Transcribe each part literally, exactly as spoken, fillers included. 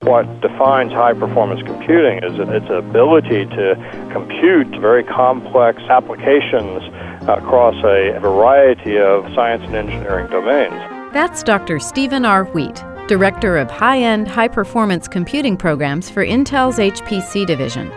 what defines high-performance computing is its ability to compute very complex applications across a variety of science and engineering domains. That's Doctor Stephen R. Wheat, Director of High-End High-Performance Computing Programs for Intel's H P C division.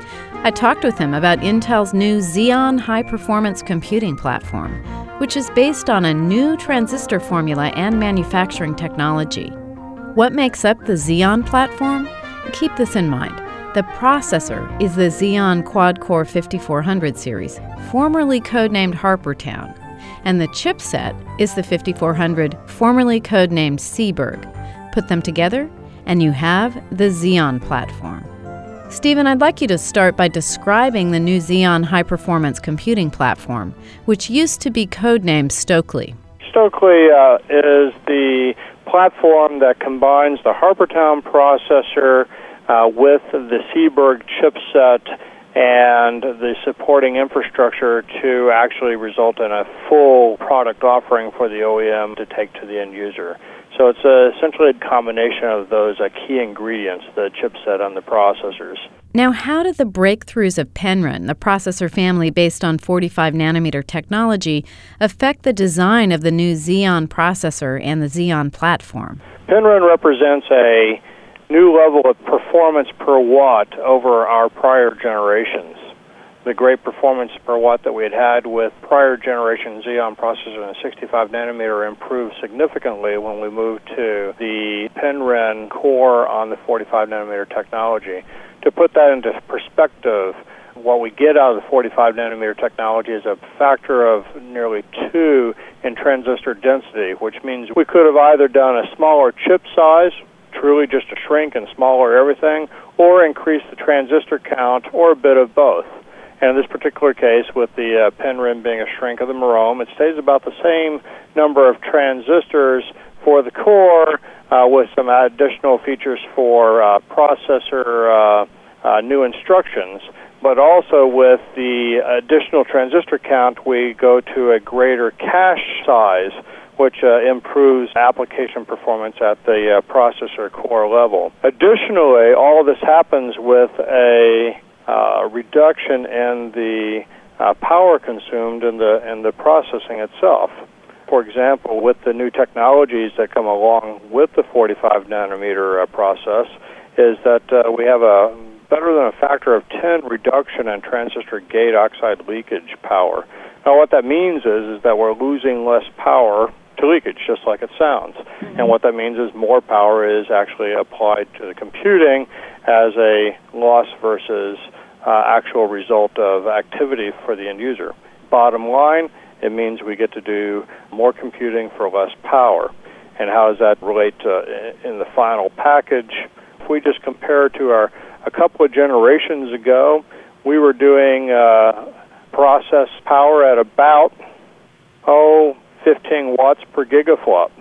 I talked with him about Intel's new Xeon high-performance computing platform, which is based on a new transistor formula and manufacturing technology. What makes up the Xeon platform? Keep this in mind. The processor is the Xeon Quad-Core fifty-four hundred series, formerly codenamed Harpertown, and the chipset is the fifty-four hundred, formerly codenamed Seaburg. Put them together, and you have the Xeon platform. Stephen, I'd like you to start by describing the new Xeon high-performance computing platform, which used to be codenamed Stokely. Stokely uh, is the platform that combines the Harpertown processor uh, with the Seaburg chipset and the supporting infrastructure to actually result in a full product offering for the O E M to take to the end user. So it's uh, essentially a combination of those uh, key ingredients, the chipset and the processors. Now, how did the breakthroughs of Penryn, the processor family based on forty-five nanometer technology, affect the design of the new Xeon processor and the Xeon platform? Penryn represents a new level of performance per watt over our prior generations. The great performance per watt that we had had with prior generation Xeon processor in the sixty-five nanometer improved significantly when we moved to the Penryn core on the forty-five nanometer technology. To put that into perspective, what we get out of the forty-five nanometer technology is a factor of nearly two in transistor density, which means we could have either done a smaller chip size, truly just a shrink and smaller everything, or increase the transistor count, or a bit of both. And in this particular case, with the uh, Penryn being a shrink of the Marome, it stays about the same number of transistors for the core, uh, with some additional features for uh, processor uh, uh, new instructions. But also with the additional transistor count, we go to a greater cache size, which uh, improves application performance at the uh, processor core level. Additionally, all of this happens with a uh, reduction in the uh, power consumed in the in the processing itself. For example, with the new technologies that come along with the forty-five nanometer uh, process, is that uh, we have a better than a factor of ten reduction in transistor gate oxide leakage power. Now, what that means is, is that we're losing less power to leakage, just like it sounds. Mm-hmm. And what that means is more power is actually applied to the computing as a loss versus uh, actual result of activity for the end user. Bottom line, it means we get to do more computing for less power. And how does that relate to in the final package? If we just compare to our a couple of generations ago, we were doing uh, process power at about, oh, fifteen watts per gigaflop.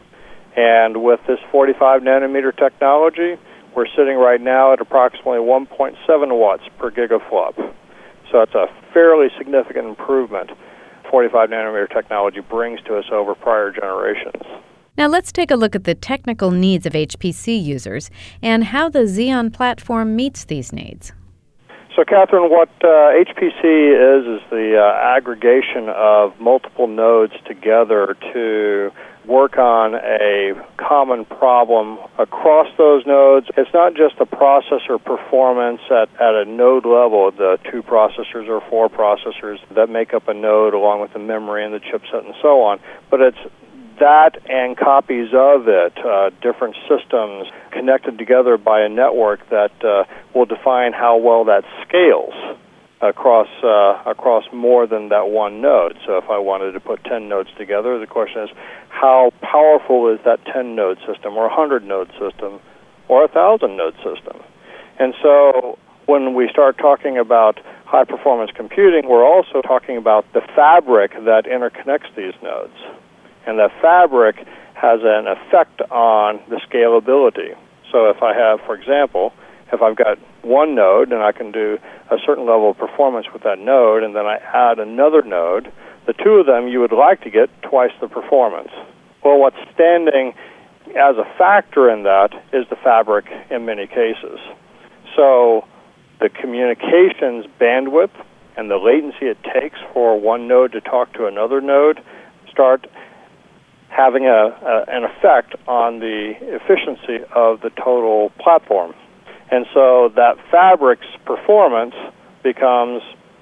And with this forty-five nanometer technology, we're sitting right now at approximately one point seven watts per gigaflop. So it's a fairly significant improvement forty-five nanometer technology brings to us over prior generations. Now let's take a look at the technical needs of H P C users and how the Xeon platform meets these needs. So, Catherine, what uh, H P C is is the uh, aggregation of multiple nodes together to work on a common problem across those nodes. It's not just the processor performance at, at a node level, the two processors or four processors that make up a node along with the memory and the chipset and so on, but it's that and copies of it, uh, different systems connected together by a network that uh, will define how well that scales across uh, across more than that one node. So if I wanted to put ten nodes together, the question is, how powerful is that ten-node system or a hundred-node system or a thousand-node system? And so when we start talking about high-performance computing, we're also talking about the fabric that interconnects these nodes. And that fabric has an effect on the scalability. So if I have, for example, if I've got one node and I can do a certain level of performance with that node, and then I add another node, the two of them you would like to get twice the performance. Well, what's standing as a factor in that is the fabric in many cases. So the communications bandwidth and the latency it takes for one node to talk to another node start having a, a an effect on the efficiency of the total platform. And so that fabric's performance becomes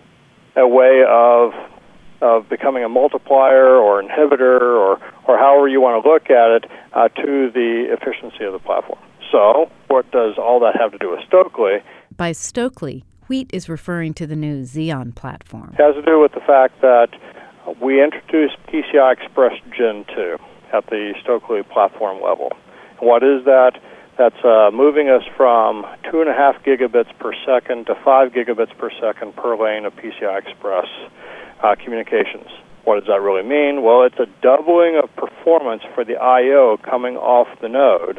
a way of of becoming a multiplier or inhibitor or, or however you want to look at it uh, to the efficiency of the platform. So what does all that have to do with Stokely? By Stokely, Wheat is referring to the new Xeon platform. It has to do with the fact that we introduced P C I Express Gen two at the Stokely platform level. And what is that? That's uh, moving us from two and a half gigabits per second to five gigabits per second per lane of P C I Express uh, communications. What does that really mean? Well, it's a doubling of performance for the I O coming off the node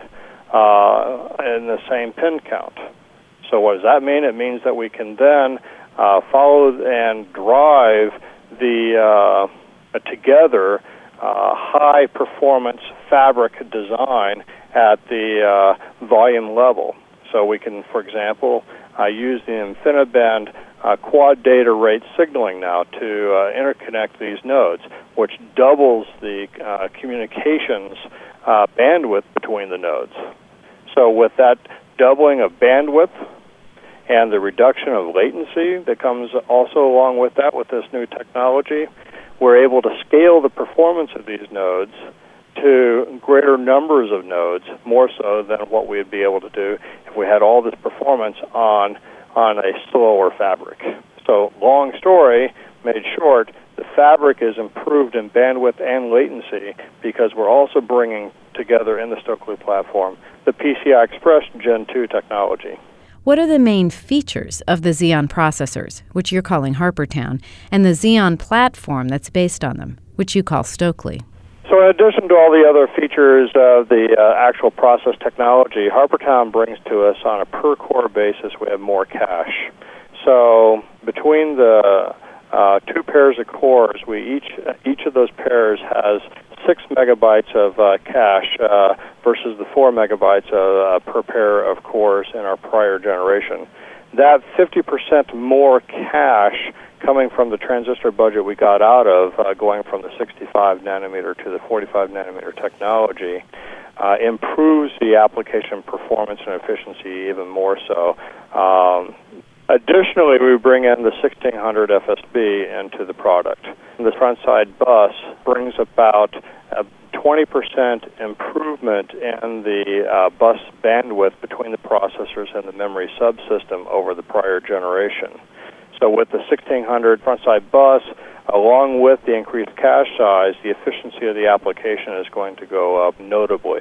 uh, in the same pin count. So what does that mean? It means that we can then uh, follow and drive the uh, together uh, high-performance fabric design at the uh, volume level. So we can, for example, uh, use the InfiniBand uh, quad data rate signaling now to uh, interconnect these nodes, which doubles the uh, communications uh, bandwidth between the nodes. So with that doubling of bandwidth and the reduction of latency that comes also along with that with this new technology, we're able to scale the performance of these nodes to greater numbers of nodes, more so than what we'd be able to do if we had all this performance on on a slower fabric. So long story made short, the fabric is improved in bandwidth and latency because we're also bringing together in the Stokely platform the P C I Express Gen two technology. What are the main features of the Xeon processors, which you're calling Harpertown, and the Xeon platform that's based on them, which you call Stokely? So in addition to all the other features of the uh, actual process technology, Harpertown brings to us on a per-core basis, we have more cache. So between the uh, two pairs of cores, we each each of those pairs has six megabytes of uh, cache uh, versus the four megabytes uh, per pair of cores in our prior generation. That fifty percent more cache coming from the transistor budget we got out of, uh, going from the sixty-five nanometer to the forty-five nanometer technology, uh, improves the application performance and efficiency even more so. Um, Additionally, we bring in the sixteen hundred F S B into the product. The front side bus brings about a twenty percent improvement in the uh, bus bandwidth between the processors and the memory subsystem over the prior generation. So with the sixteen hundred front side bus, along with the increased cache size, the efficiency of the application is going to go up notably.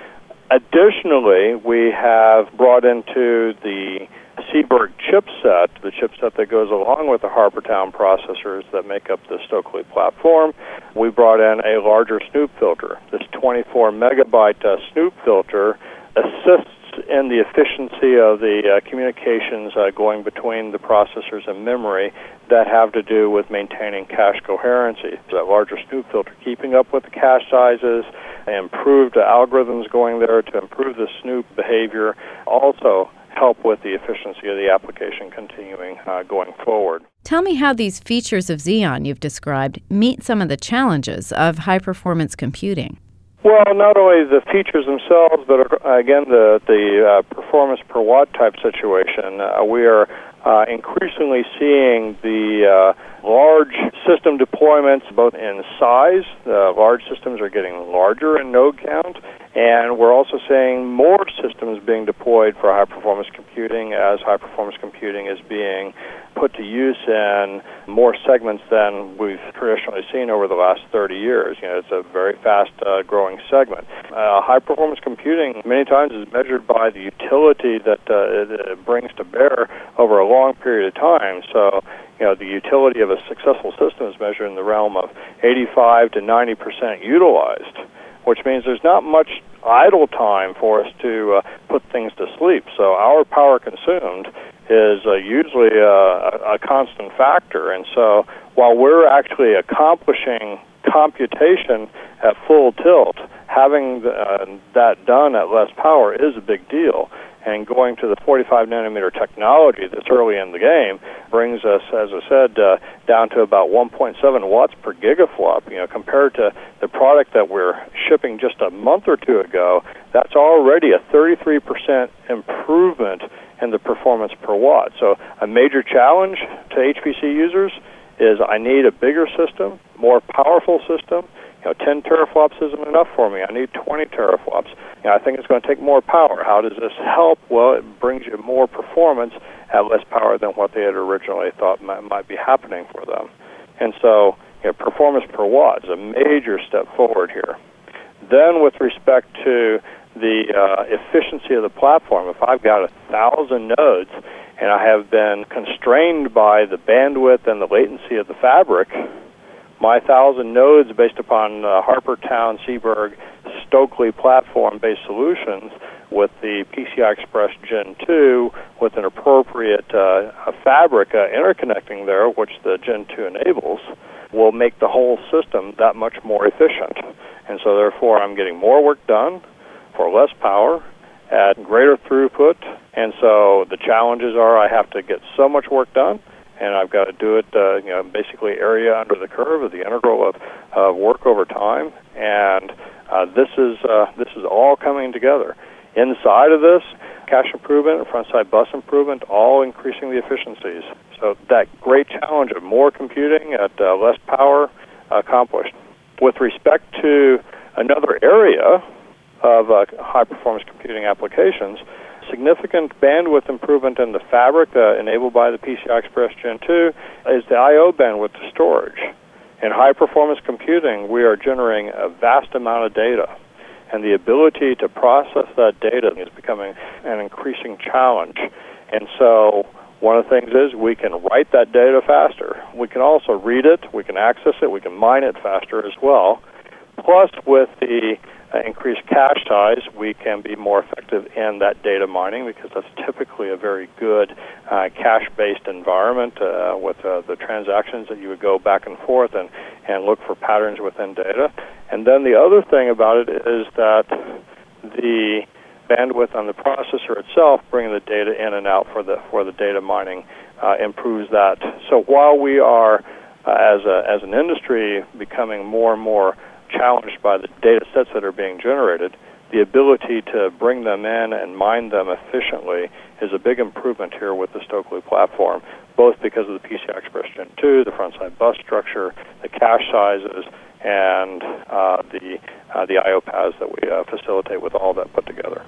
Additionally, we have brought into the Seeburg chipset, the chipset that goes along with the Harpertown processors that make up the Stokely platform, we brought in a larger Snoop filter. This twenty-four megabyte uh, Snoop filter assists in the efficiency of the uh, communications uh, going between the processors and memory that have to do with maintaining cache coherency. That larger Snoop filter keeping up with the cache sizes, improved uh, algorithms going there to improve the Snoop behavior, also help with the efficiency of the application continuing uh, going forward. Tell me how these features of Xeon you've described meet some of the challenges of high-performance computing. Well, not only the features themselves, but uh, again, the, the uh, performance per watt type situation. Uh, we are uh, increasingly seeing the uh, large system deployments, both in size. Uh, large systems are getting larger in node count, and we're also seeing more systems being deployed for high-performance computing as high-performance computing is being put to use in more segments than we've traditionally seen over the last thirty years. You know, it's a very fast-growing uh, segment. Uh, high-performance computing many times is measured by the utility that uh, it, it brings to bear over a long period of time. So, you know, the utility of a successful system is measured in the realm of eighty-five to ninety percent utilized, which means there's not much idle time for us to uh, put things to sleep. So our power consumed is uh, usually a, a constant factor. And so while we're actually accomplishing computation at full tilt, having the, uh, that done at less power is a big deal. And going to the forty-five nanometer technology this early in the game brings us, as I said, uh, down to about one point seven watts per gigaflop. You know, compared to the product that we're shipping just a month or two ago, that's already a thirty-three percent improvement in the performance per watt. So a major challenge to H P C users is I need a bigger system, more powerful system. You know, ten teraflops isn't enough for me. I need twenty teraflops. You know, I think it's going to take more power. How does this help? Well, it brings you more performance at less power than what they had originally thought might, might be happening for them. And so, you know, performance per watt is a major step forward here. Then with respect to the uh, efficiency of the platform, if I've got a thousand nodes and I have been constrained by the bandwidth and the latency of the fabric, my thousand nodes based upon uh, Harpertown, Seaburg, Stokely platform-based solutions with the P C I Express Gen two with an appropriate uh, fabric uh, interconnecting there, which the Gen two enables, will make the whole system that much more efficient. And so therefore I'm getting more work done for less power at greater throughput. And so the challenges are I have to get so much work done, and I've got to do it, uh, you know, basically area under the curve of the integral of uh, work over time. And uh, this is uh, this is all coming together. Inside of this, cache improvement and front-side bus improvement, all increasing the efficiencies. So that great challenge of more computing at uh, less power accomplished. With respect to another area of uh, high-performance computing applications, significant bandwidth improvement in the fabric uh, enabled by the P C I Express Gen two is the I O bandwidth to storage. In high-performance computing, we are generating a vast amount of data, and the ability to process that data is becoming an increasing challenge. And so one of the things is we can write that data faster. We can also read it, we can access it, we can mine it faster as well. Plus, with the Uh, increased cache size, we can be more effective in that data mining because that's typically a very good uh, cache-based environment uh, with uh, the transactions that you would go back and forth and, and look for patterns within data. And then the other thing about it is that the bandwidth on the processor itself, bringing the data in and out for the for the data mining, uh, improves that. So while we are, uh, as a, as an industry, becoming more and more challenged by the data sets that are being generated, the ability to bring them in and mine them efficiently is a big improvement here with the Stokely platform, both because of the P C I Express Gen two, the front-side bus structure, the cache sizes, and uh, the uh, the I O paths that we uh, facilitate with all that put together.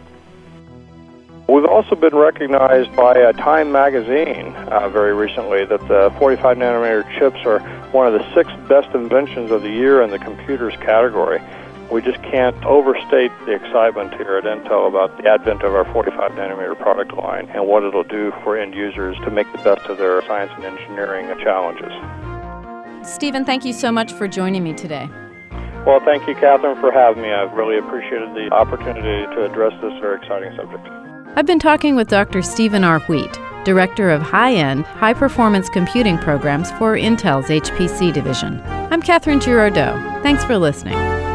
We've also been recognized by uh, Time Magazine uh, very recently that the forty-five nanometer chips are one of the six best inventions of the year in the computers category. We just can't overstate the excitement here at Intel about the advent of our forty-five nanometer product line and what it'll do for end users to make the best of their science and engineering challenges. Stephen, thank you so much for joining me today. Well, thank you, Catherine, for having me. I've really appreciated the opportunity to address this very exciting subject. I've been talking with Doctor Stephen R. Wheat, Director of High-End, High-Performance Computing Programs for Intel's H P C division. I'm Catherine Girardeau. Thanks for listening.